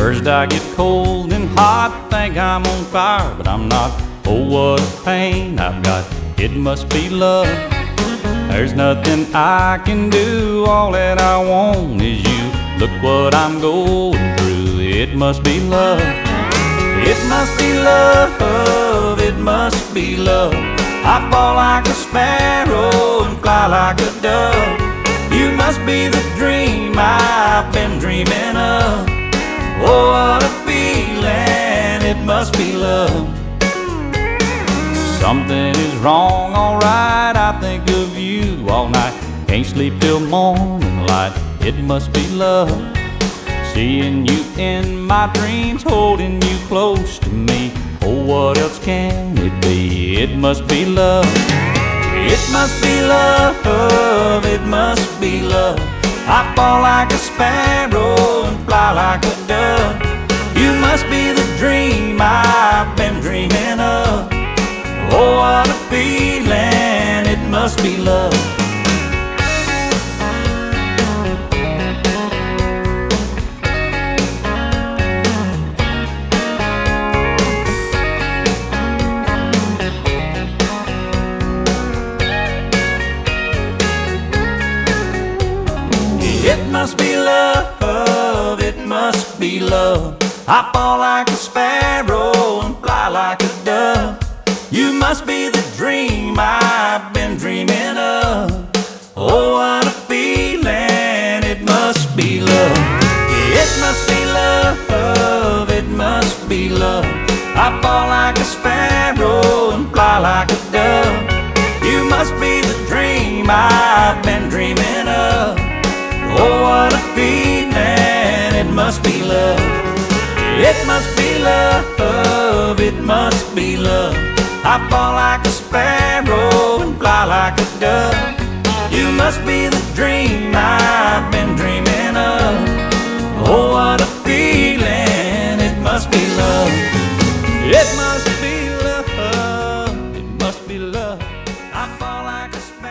First I get cold and hot, think I'm on fire, but I'm not. Oh, what a pain I've got, it must be love. There's nothing I can do, all that I want is you. Look what I'm going through, it must be love. It must be love, it must be love. I fall like a sparrow and fly like a dove. You must be the dream I've been dreaming of. Oh, what a feeling, it must be love. Something is wrong, alright, I think of you all night. Can't sleep till morning light, it must be love. Seeing you in my dreams, holding you close to me. Oh, what else can it be? It must be love. It must be love, it must be love. I fall like a sparrow and fly like a dove. You must be the dream I've been dreaming of. Oh, what a feeling, it must be love. It must be love, it must be love. I fall like a sparrow and fly like a dove. You must be the dream I've been dreaming of. Oh, what a feeling, it must be love. It must be love, it must be love. I fall like a sparrow and fly like a dove. You must be the dream I've been dreaming of. Oh, what a feeling, it must be love. It must be love, it must be love. I fall like a sparrow and fly like a dove. You must be the dream I've been dreaming of. Oh, what a feeling, it must be love. It must be love, it must be love. I fall like a sparrow.